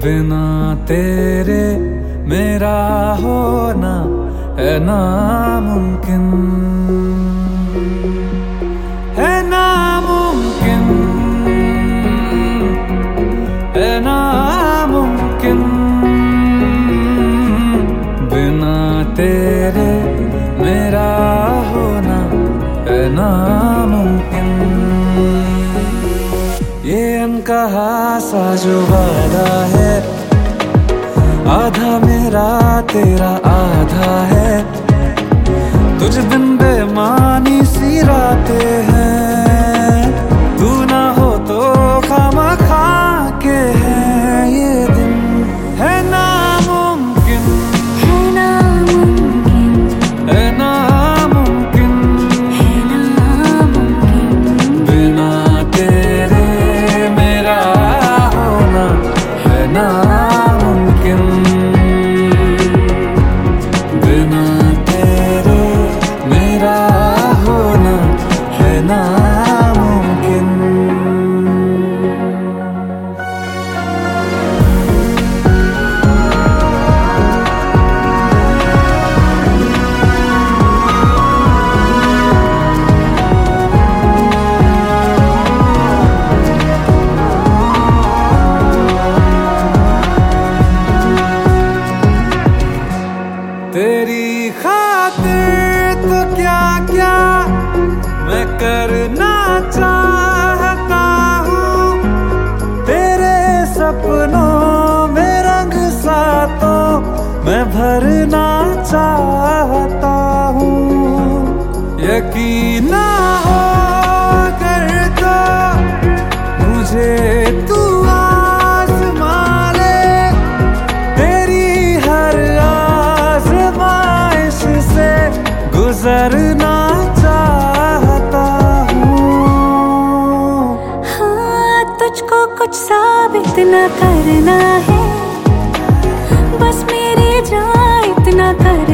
बिना तेरे मेरा होना है नामुमकिन, है नामुमकिन, है नामुमकिन। बिना तेरे मेरा होना है नामुमकिन। ये अनकहा सा जो वादा है, आधा मेरा तेरा आधा है। तुझ बिन बेमानी सी रातें हैं, तू ना हो तो खामखा के है ये दिन। है नामुमकिन, है नामुमकिन, है नामुमकिन, है नामुमकिन। बिना तेरे मेरा होना है नामुमकिन। बिना तेरे मेरा होना है नामुमकिन। तेरी खातिर तो क्या क्या मैं करना चाहता हूँ। तेरे सपनों में रंग सा तो मैं भरना चाहता हूँ। यकीन ना हो कर तो मुझे तू आज़मा ले, तेरी हर आज़माइश से गुजरना चाहता हूँ। हाँ, तुझको कुछ साबित न करना है, बस मेरी जान इतना कर